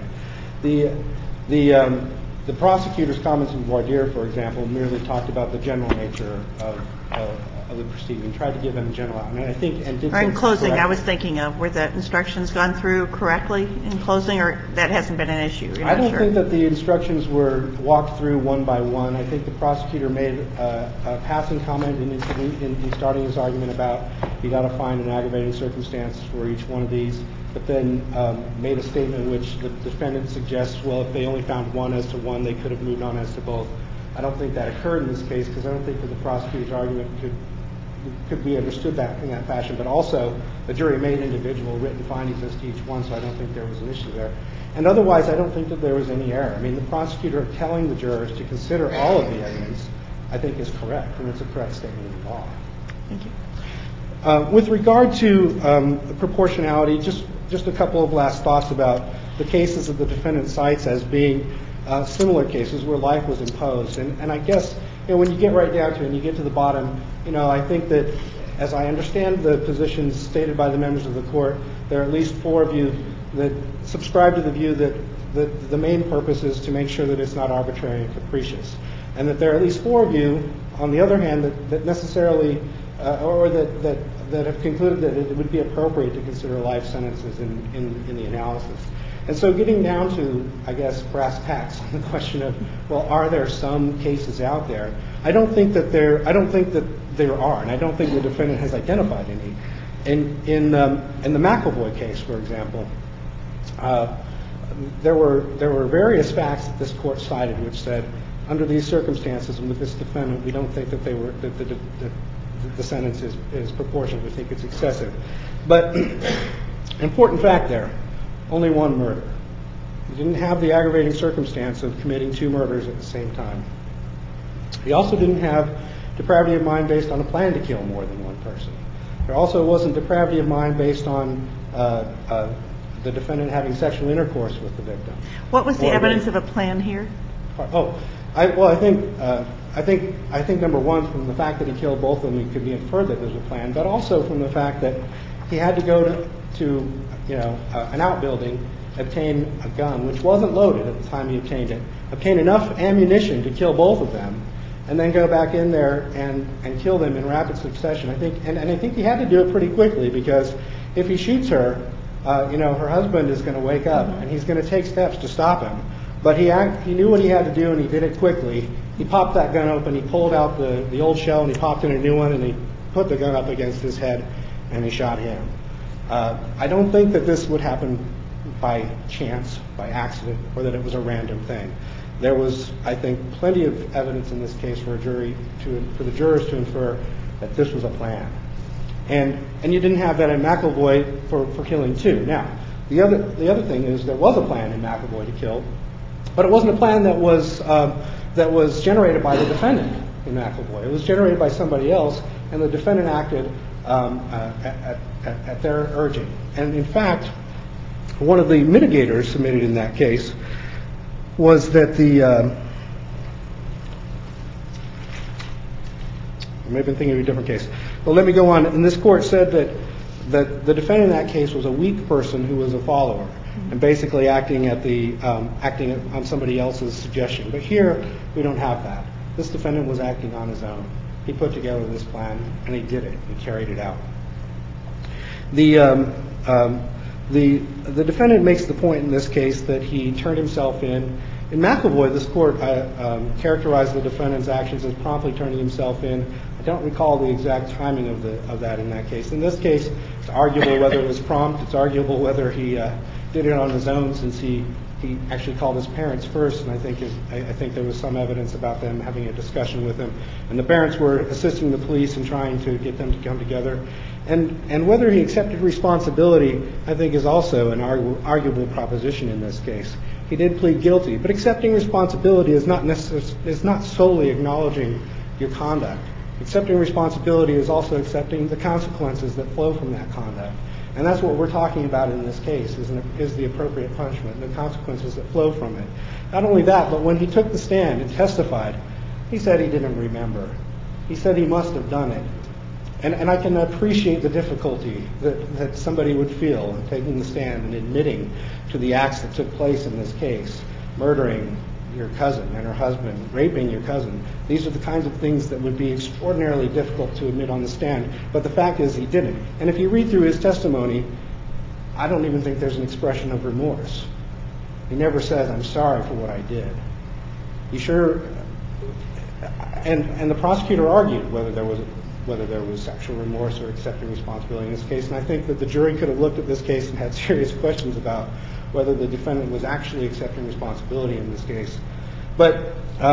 The prosecutor's comments in voir dire, for example, merely talked about the general nature of the proceeding, tried to give them a general outline. I think, and did so in closing, correctly. I was thinking of, were the instructions gone through correctly in closing, or that hasn't been an issue? I don't think that the instructions were walked through one by one. I think the prosecutor made a passing comment in starting his argument about you got to find an aggravating circumstance for each one of these, but then made a statement in which the defendant suggests, well, if they only found one as to one, they could have moved on as to both. I don't think that occurred in this case because I don't think that the prosecutor's argument could be understood in that fashion. But also, the jury made individual written findings as to each one, so I don't think there was an issue there. And otherwise, I don't think that there was any error. I mean, the prosecutor telling the jurors to consider all of the evidence, I think, is correct, and it's a correct statement of the law. Thank you. With regard to proportionality, just a couple of last thoughts about the cases that the defendant cites as being similar cases where life was imposed. And I guess, when you get right down to it and you get to the bottom, I think that as I understand the positions stated by the members of the court, there are at least four of you that subscribe to the view that the main purpose is to make sure that it's not arbitrary and capricious. And that there are at least four of you, on the other hand, that necessarily or that have concluded that it would be appropriate to consider life sentences in the analysis. And so getting down to, I guess, brass tacks on the question of, well, are there some cases out there? I don't think that there are, and I don't think the defendant has identified any. In the McElvoy case, for example, there were various facts that this court cited which said, under these circumstances and with this defendant, we don't think that the sentence is proportionate. We think it's excessive. But important fact there. Only one murder. He didn't have the aggravating circumstance of committing two murders at the same time. He also didn't have depravity of mind based on a plan to kill more than one person. There also wasn't depravity of mind based on the defendant having sexual intercourse with the victim. What was the evidence of a plan here? I think number one, from the fact that he killed both of them, it could be inferred that there's a plan, but also from the fact that he had to go to an outbuilding, obtain a gun, which wasn't loaded at the time he obtained it, obtain enough ammunition to kill both of them, and then go back in there and kill them in rapid succession. I think he had to do it pretty quickly, because if he shoots her, her husband is going to wake up and he's going to take steps to stop him. But he knew what he had to do, and he did it quickly. He popped that gun open, he pulled out the old shell, and he popped in a new one, and he put the gun up against his head, and he shot him. I don't think that this would happen by chance, by accident, or that it was a random thing. There was, I think, plenty of evidence in this case for the jurors to infer that this was a plan. And you didn't have that in McElvoy for killing two. Now, the other thing is there was a plan in McElvoy to kill, but it wasn't a plan that was generated by the defendant in McElvoy. It was generated by somebody else, and the defendant acted at their urging. And in fact, one of the mitigators submitted in that case was that maybe I'm thinking of a different case. But let me go on. And this court said that the defendant in that case was a weak person who was a follower and basically acting on somebody else's suggestion. But here we don't have that. This defendant was acting on his own. He put together this plan, and he did it. He carried it out. The defendant makes the point in this case that he turned himself in. In McElvoy, this court characterized the defendant's actions as promptly turning himself in. I don't recall the exact timing of that in that case. In this case, it's arguable whether it was prompt. It's arguable whether he did it on his own, since he actually called his parents first, and I think there was some evidence about them having a discussion with him. And the parents were assisting the police in trying to get them to come together. And whether he accepted responsibility, I think, is also an arguable proposition in this case. He did plead guilty, but accepting responsibility is not solely acknowledging your conduct. Accepting responsibility is also accepting the consequences that flow from that conduct. And that's what we're talking about in this case, is the appropriate punishment, the consequences that flow from it. Not only that, but when he took the stand and testified, he said he didn't remember. He said he must have done it. And I can appreciate the difficulty that somebody would feel taking the stand and admitting to the acts that took place in this case, murdering your cousin and her husband, raping your cousin. These are the kinds of things that would be extraordinarily difficult to admit on the stand. But the fact is he didn't. And if you read through his testimony, I don't even think there's an expression of remorse. He never says, "I'm sorry for what I did." He sure, and the prosecutor argued whether there was actual remorse or accepting responsibility in this case. And I think that the jury could have looked at this case and had serious questions about whether the defendant was actually accepting responsibility in this case. But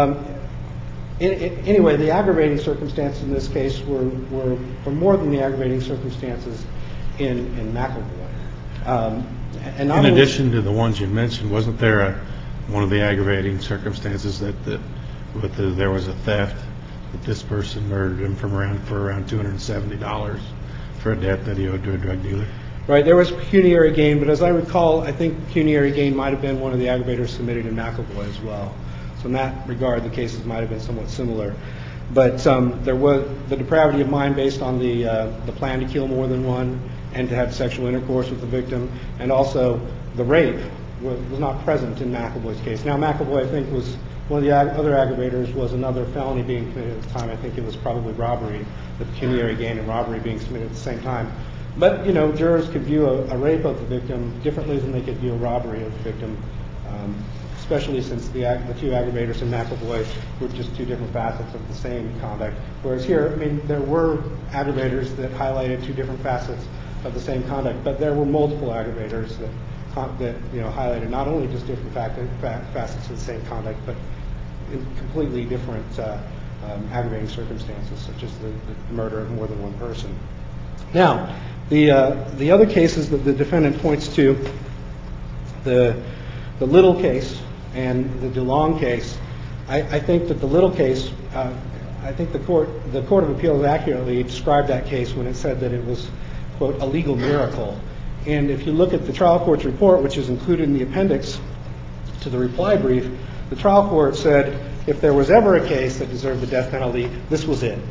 anyway, the aggravating circumstances in this case were more than the aggravating circumstances in McElvoy. In addition to the ones you mentioned, wasn't there one of the aggravating circumstances that there was a theft, that this person murdered him for around $270 for a debt that he owed to a drug dealer? Right, there was pecuniary gain, but as I recall, I think pecuniary gain might have been one of the aggravators submitted in McElvoy as well. So in that regard, the cases might have been somewhat similar. But there was the depravity of mind based on the plan to kill more than one and to have sexual intercourse with the victim, and also the rape was not present in McElvoy's case. Now, McElvoy, I think, was one of the other aggravators was another felony being committed at the time. I think it was probably robbery, the pecuniary gain and robbery being committed at the same time. But, jurors could view a rape of the victim differently than they could view a robbery of the victim, especially since the two aggravators in McElvoy were just two different facets of the same conduct. Whereas here, there were aggravators that highlighted two different facets of the same conduct, but there were multiple aggravators that highlighted not only just different facets of the same conduct, but in completely different aggravating circumstances, such as the murder of more than one person. Now, the other cases that the defendant points to, the Little case and the DeLong case, I think that the Little case, I think the Court of Appeals accurately described that case when it said that it was, quote, a legal miracle. And if you look at the trial court's report, which is included in the appendix to the reply brief, the trial court said if there was ever a case that deserved the death penalty, this was it.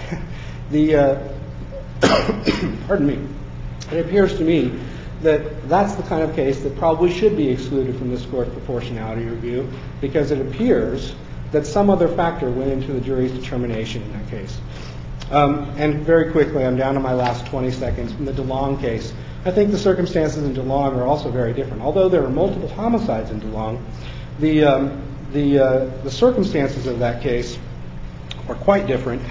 Pardon me. It appears to me that that's the kind of case that probably should be excluded from this Court's proportionality review, because it appears that some other factor went into the jury's determination in that case. And very quickly, I'm down to my last 20 seconds. In the DeLong case, I think the circumstances in DeLong are also very different. Although there are multiple homicides in DeLong, the circumstances of that case are quite different,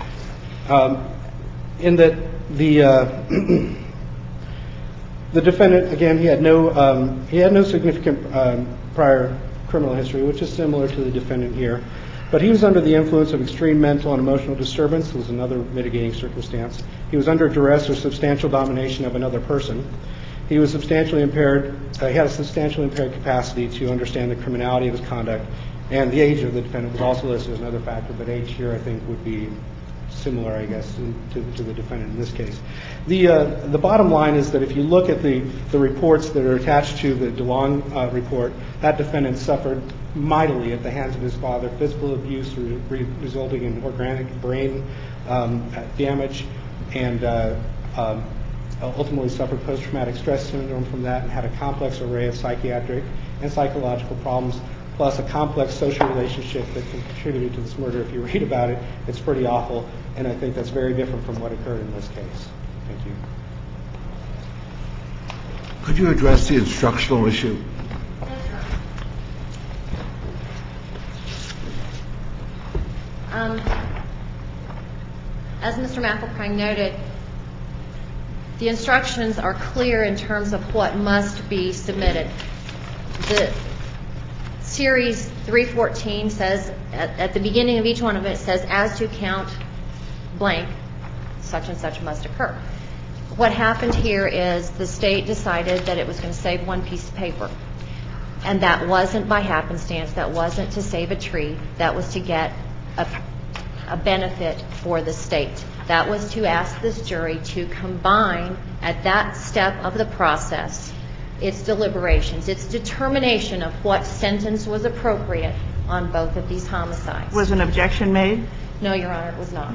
in that the defendant, again, he had no significant prior criminal history, which is similar to the defendant here. But he was under the influence of extreme mental and emotional disturbance. It was another mitigating circumstance. He was under duress or substantial domination of another person. He was substantially impaired. He had a substantially impaired capacity to understand the criminality of his conduct. And the age of the defendant was also listed as another factor, but age here, I think, would be similar, I guess, to the defendant in this case. The bottom line is that if you look at the reports that are attached to the DeLong report, that defendant suffered mightily at the hands of his father, physical abuse resulting in organic brain damage, and ultimately suffered post-traumatic stress syndrome from that, and had a complex array of psychiatric and psychological problems, plus a complex social relationship that contributed to this murder. If you read about it, it's pretty awful, and I think that's very different from what occurred in this case. Thank you. Could you address the instructional issue? As Mr. McElprine noted, the instructions are clear in terms of what must be submitted. The Series 314 says, at the beginning of each one of it, says, as to count blank, such and such must occur. What happened here is the state decided that it was going to save one piece of paper. And that wasn't by happenstance. That wasn't to save a tree. That was to get a benefit for the state. That was to ask this jury to combine, at that step of the process, its deliberations, its determination of what sentence was appropriate on both of these homicides. Was an objection made? No, Your Honor, it was not.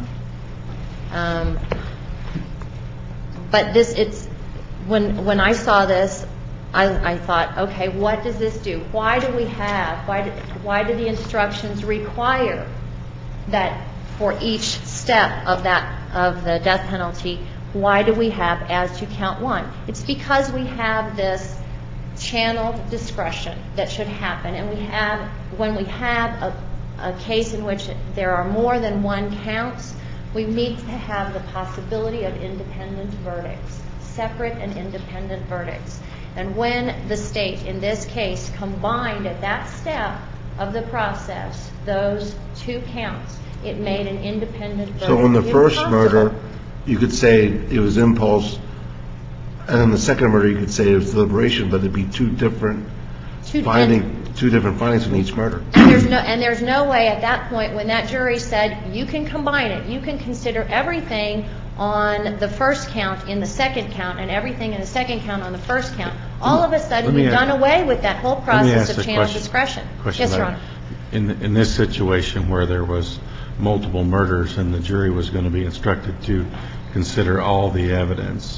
But when I saw this, I thought, okay, what does this do? Why do the instructions require that for each step of the death penalty, why do we have as to count one? It's because we have this channeled discretion that should happen, and when we have a case in which there are more than one counts, we need to have the possibility of independent verdicts, separate and independent verdicts. And when the state, in this case, combined at that step of the process those two counts, it made an independent verdict. So on the first murder, you could say it was impulse, and in the second murder, you could say it was deliberation, but it'd be two different findings in each murder. And there's no way at that point when that jury said, you can combine it, you can consider everything on the first count in the second count and everything in the second count on the first count, all of a sudden you've done away with that whole process of channeled discretion. Yes, Your Honor. In this situation where there was multiple murders and the jury was going to be instructed to consider all the evidence,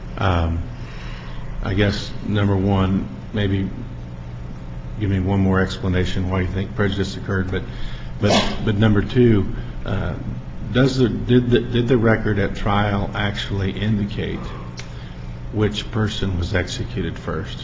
I guess, number one, maybe give me one more explanation why you think prejudice occurred, but number two, did the record at trial actually indicate which person was executed first?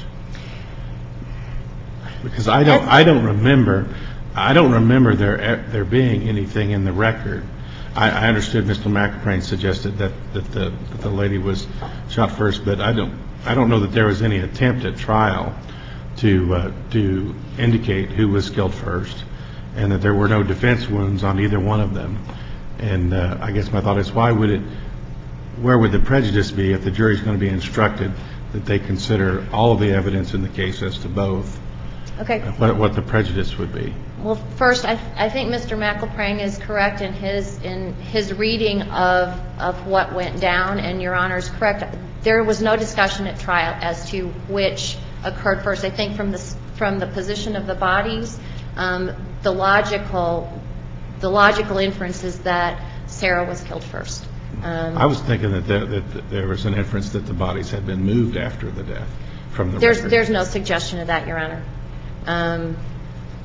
Because I don't remember there being anything in the record. I understood Mr. McElprine suggested that the lady was shot first, but I don't know that there was any attempt at trial to indicate who was killed first, and that there were no defense wounds on either one of them. And I guess my thought is, where would the prejudice be if the jury's going to be instructed that they consider all of the evidence in the case as to both? Okay. What the prejudice would be? Well, first, I think Mr. McElprine is correct in his reading of what went down, and Your Honor is correct. There was no discussion at trial as to which occurred first. I think from the position of the bodies, the logical inference is that Sarah was killed first. I was thinking that there was an inference that the bodies had been moved after the death from the record. There's no suggestion of that, Your Honor.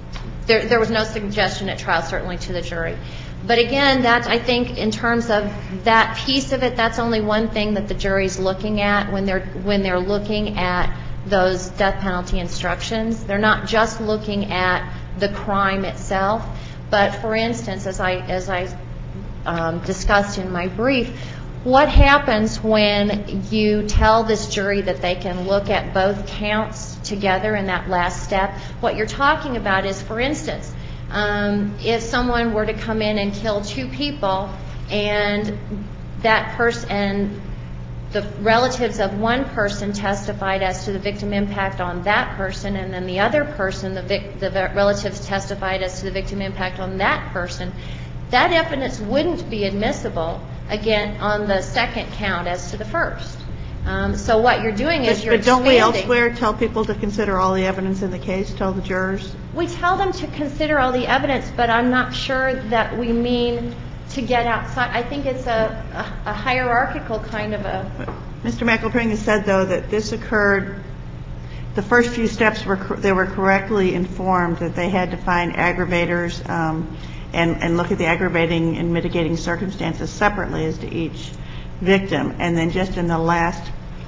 there was no suggestion at trial, certainly to the jury. But again, I think in terms of that piece of it, that's only one thing that the jury's looking at when they're looking at those death penalty instructions. They're not just looking at the crime itself, but for instance, as I discussed in my brief, what happens when you tell this jury that they can look at both counts together in that last step? What you're talking about is, for instance, if someone were to come in and kill 2 people, and that person and the relatives of one person testified as to the victim impact on that person, and then the other person, the relatives testified as to the victim impact on that person, that evidence wouldn't be admissible, again, on the second count as to the first. So what you're doing is you're expanding. But don't we elsewhere tell people to consider all the evidence in the case, tell the jurors? We tell them to consider all the evidence, but I'm not sure that we mean to get outside. I think it's a hierarchical kind of a... Mr. McElpring has said, though, that this occurred, the first few steps they were correctly informed that they had to find aggravators and look at the aggravating and mitigating circumstances separately as to each victim. And then just in the last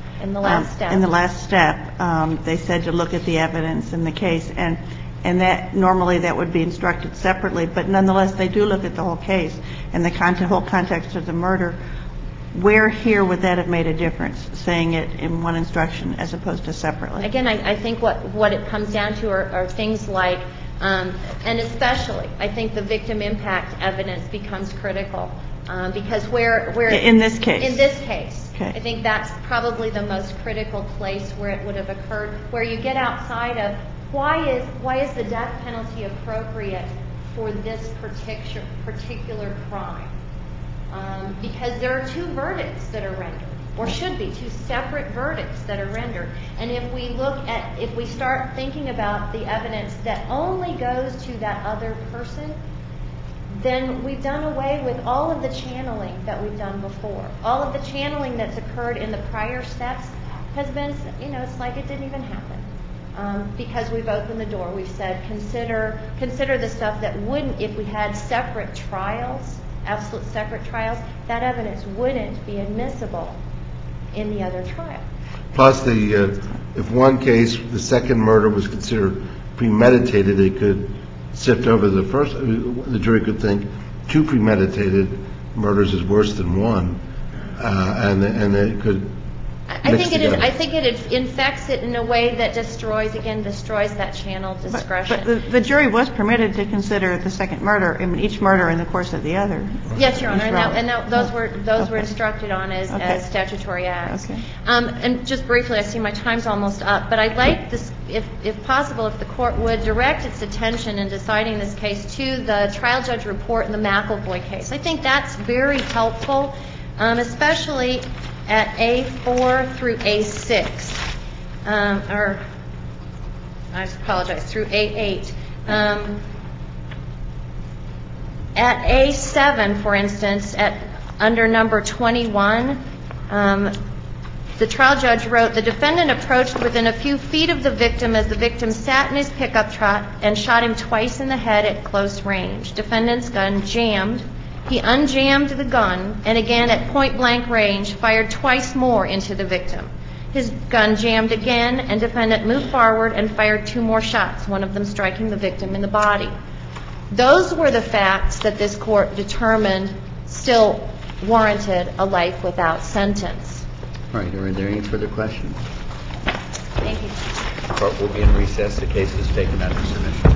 step, they said to look at the evidence in the case. And that normally that would be instructed separately, but nonetheless they do look at the whole case and the whole context of the murder. Where here would that have made a difference, saying it in one instruction as opposed to separately? Again, I think what it comes down to are things like, and especially, I think the victim impact evidence becomes critical because where in this case. In this case. Okay. I think that's probably the most critical place where it would have occurred, where you get outside of why is the death penalty appropriate for this particular crime? Because there are 2 verdicts that are rendered, or should be 2 separate verdicts that are rendered. And if we start thinking about the evidence that only goes to that other person, then we've done away with all of the channeling that we've done before. All of the channeling that's occurred in the prior steps has been, it's like it didn't even happen. Because we've opened the door. We've said consider the stuff that wouldn't, if we had separate trials, absolute separate trials, that evidence wouldn't be admissible in the other trial. Plus, if one case, the second murder was considered premeditated, they could sift over the first. The jury could think 2 premeditated murders is worse than 1, and they could. I think it infects it in a way that destroys that channel discretion. But the jury was permitted to consider the second murder, each murder in the course of the other. Yes, Your Honor, and those were instructed on as statutory acts. Okay. And just briefly, I see my time's almost up, but I'd like this, if possible, if the court would direct its attention in deciding this case to the trial judge report in the McElvoy case. I think that's very helpful, especially at A4 through A6, or I apologize, through A8. At A7, for instance, under number 21, the trial judge wrote, the defendant approached within a few feet of the victim as the victim sat in his pickup truck and shot him twice in the head at close range. Defendant's gun jammed. He unjammed the gun and again at point-blank range fired twice more into the victim. His gun jammed again and defendant moved forward and fired 2 more shots, one of them striking the victim in the body. Those were the facts that this court determined still warranted a life without sentence. All right. Are there any further questions? Thank you. The court will be in recess. The case is taken under submission.